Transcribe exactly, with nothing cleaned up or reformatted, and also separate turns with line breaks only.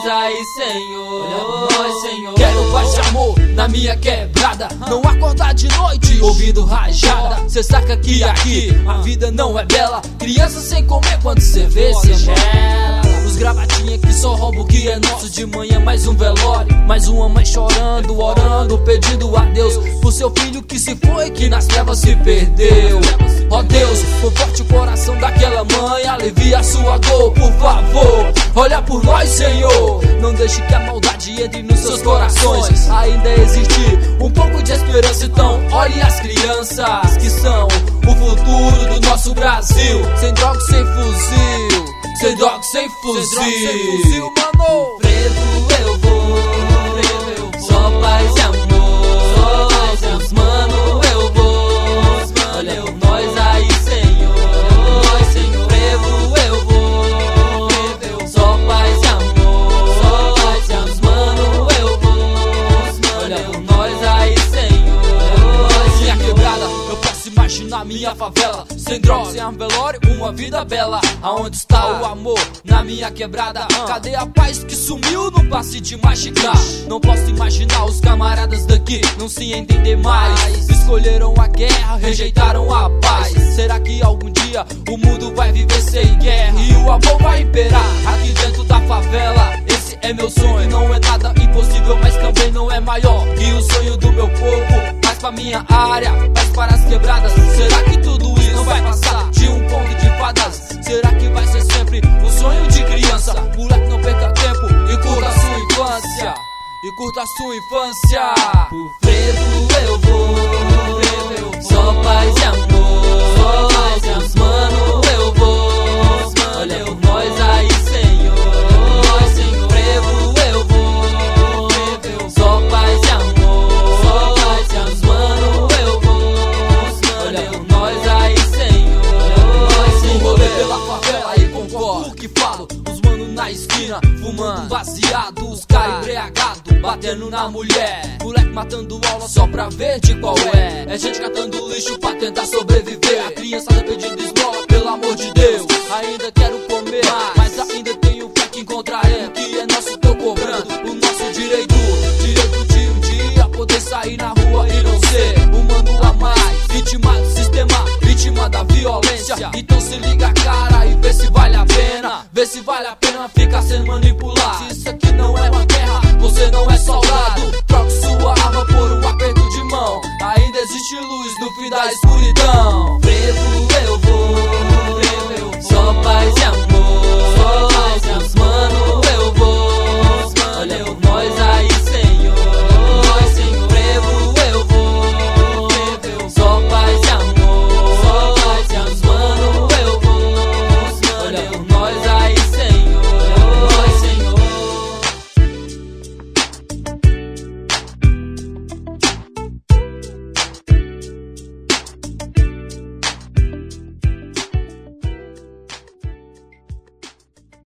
nós aí, Senhor. Olha por nós, Senhor.
Quero paz e amor na minha quebrada, não acordar de noite ouvindo rajada. Cê saca que aqui a vida não é bela, criança sem comer quando cê vê cê gela. Os gravatinha que só rouba o que é nosso. De manhã mais um velório, mais uma mãe chorando, orando, pedindo a Deus por seu filho que se foi, que nas trevas se perdeu. Ó Deus, conforte o coração daquela mãe, alivia a sua dor, por favor. Olha por nós, Senhor. Não deixe que a maldade entre nos seus corações. Ainda existe um pouco de esperança, então olhe as crianças que são o futuro do nosso Brasil. Sem droga, sem fuzil, sem droga, sem fuzil, sem fuzil, mano.
Preto eu vou, só paz e amor, os mano eu vou. Olha por nós aí, Senhor. Nós, Senhor. Preto eu vou, só paz e amor, os mano eu vou. Olha por nós aí, Senhor.
Minha quebrada, eu posso imaginar minha favela, sem droga, sem velório, uma vida bela. Aonde está o amor na minha quebrada? Cadê a paz que sumiu no passe de machucar? Não posso imaginar os camaradas daqui não se entender mais. Escolheram a guerra, rejeitaram a paz. Será que algum dia o mundo vai viver sem guerra e o amor vai imperar aqui dentro da favela? Esse é meu sonho, não é nada impossível, mas também não é maior que o sonho do meu povo. Paz pra minha área, paz para as quebradas. Será que tudo isso não vai passar de um conto de fadas? Será que vai ser sempre um sonho de criança? Moleque, não perca tempo e curta a sua infância. E curta a sua infância.
Por preto eu vou, só paz e amor, os mano eu vou. Olha por nós aí, Senhor. Nós, Senhor. Preto eu vou, só paz e amor, os mano eu vou. Olha por nós aí, Senhor.
Um rolê pela favela e concordo o que falo. Os mano na esquina, fumando baseado, os caras embriagados, batendo na mulher. Moleque matando aula só pra ver de qual é. É gente catando lixo pra tentar sobreviver. A criançada pedindo esmola, pelo amor de Deus. Ainda quero comer, mas ainda tenho fé que encontrarei. O que é nosso tô cobrando, o nosso direito. Direito de um dia poder sair na rua e não ser humano a mais. Vítima do sistema, vítima da violência. Então se liga, cara, e vê se vale a pena. Vê se vale a pena ficar sendo manipulado. Se isso aqui não é uma guerra, você não é soldado. Troque sua arma por um aperto de mão. Ainda existe luz no fim da escuridão.
Preto